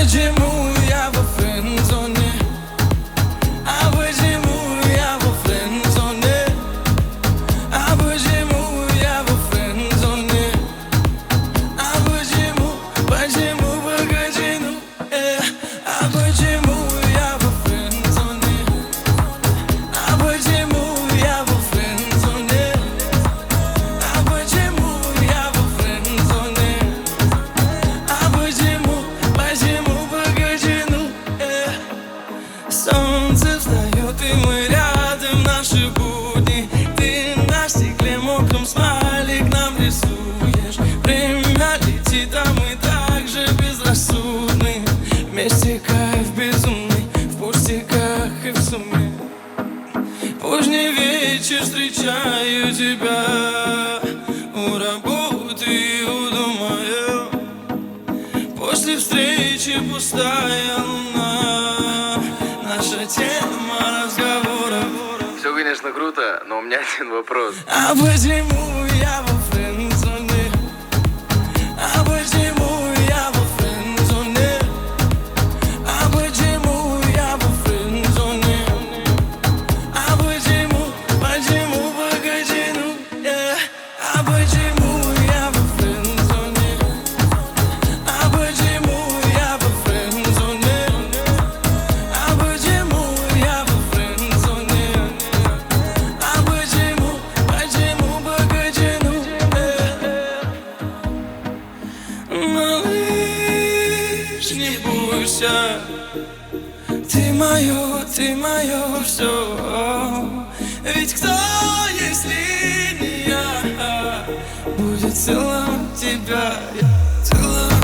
почему я во френдзоне? А почему я во френдзоне? А почему я во френдзоне? А почему, погоди, ну, а почему я во френдзоне? А почему я во френдзоне? А почему я во френдзоне? А почему, погоди, ну, солнце встает, и мы рядом, наши будни. Ты на стекле мокром смайлик нам рисуешь. Время летит, а мы так же безрассудны. Вместе кайф безумный, в пустяках и в сумме. Поздний вечер, встречаю тебя у работы и у дома я. После встречи пустая луна, наша тема разговора. Все, конечно, круто, но у меня один вопрос. А почему я во френдзоне? А почему я во френдзоне? А почему я во френдзоне? А почему, погоди, ну, а почему я во френдзоне? А почему я во френдзоне? А почему я во френдзоне? А почему, погоди, ну, малыш, не бойся. Ты мое все. Ведь кто, если не я, будет целовать тебя, целовать.